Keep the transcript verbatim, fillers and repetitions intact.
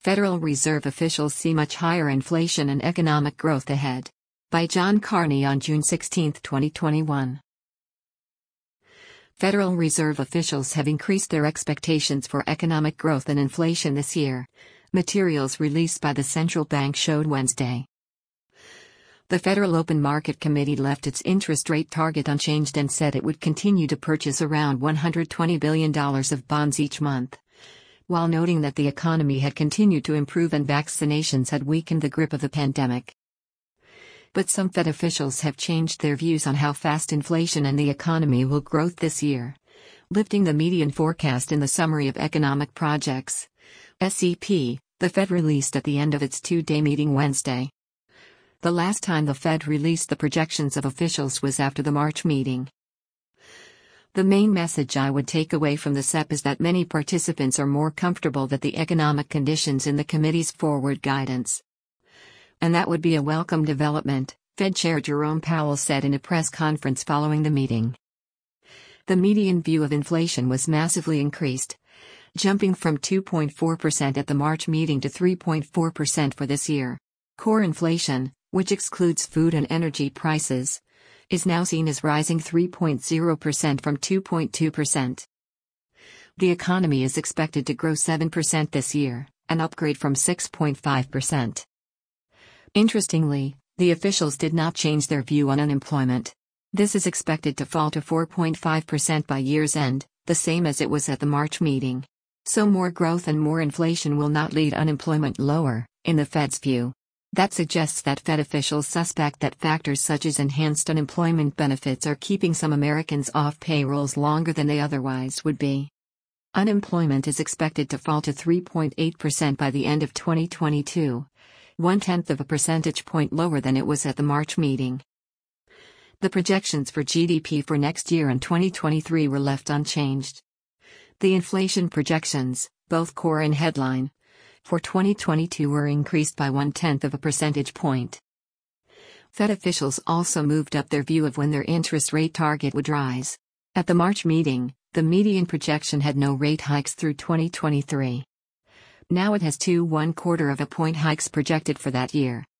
Federal Reserve officials see much higher inflation and economic growth ahead. By John Carney on June sixteenth, twenty twenty-one. Federal Reserve officials have increased their expectations for economic growth and inflation this year, materials released by the central bank showed Wednesday. The Federal Open Market Committee left its interest rate target unchanged and said it would continue to purchase around one hundred twenty billion dollars of bonds each month, while noting that the economy had continued to improve and vaccinations had weakened the grip of the pandemic. But some Fed officials have changed their views on how fast inflation and the economy will grow this year, lifting the median forecast in the Summary of Economic Projects (S E P) the Fed released at the end of its two-day meeting Wednesday. The last time the Fed released the projections of officials was after the March meeting. The main message I would take away from the S E P is that many participants are more comfortable with the economic conditions in the committee's forward guidance. And that would be a welcome development, Fed Chair Jerome Powell said in a press conference following the meeting. The median view of inflation was massively increased, jumping from two point four percent at the March meeting to three point four percent for this year. Core inflation, which excludes food and energy prices, is now seen as rising three point zero percent from two point two percent. The economy is expected to grow seven percent this year, an upgrade from six point five percent. Interestingly, the officials did not change their view on unemployment. This is expected to fall to four point five percent by year's end, the same as it was at the March meeting. So more growth and more inflation will not lead unemployment lower, in the Fed's view. That suggests that Fed officials suspect that factors such as enhanced unemployment benefits are keeping some Americans off payrolls longer than they otherwise would be. Unemployment is expected to fall to three point eight percent by the end of twenty twenty-two, one-tenth of a percentage point lower than it was at the March meeting. The projections for G D P for next year and twenty twenty-three were left unchanged. The inflation projections, both core and headline, for twenty twenty-two were increased by one-tenth of a percentage point. Fed officials also moved up their view of when their interest rate target would rise. At the March meeting, the median projection had no rate hikes through twenty twenty-three. Now it has two one-quarter of a point hikes projected for that year.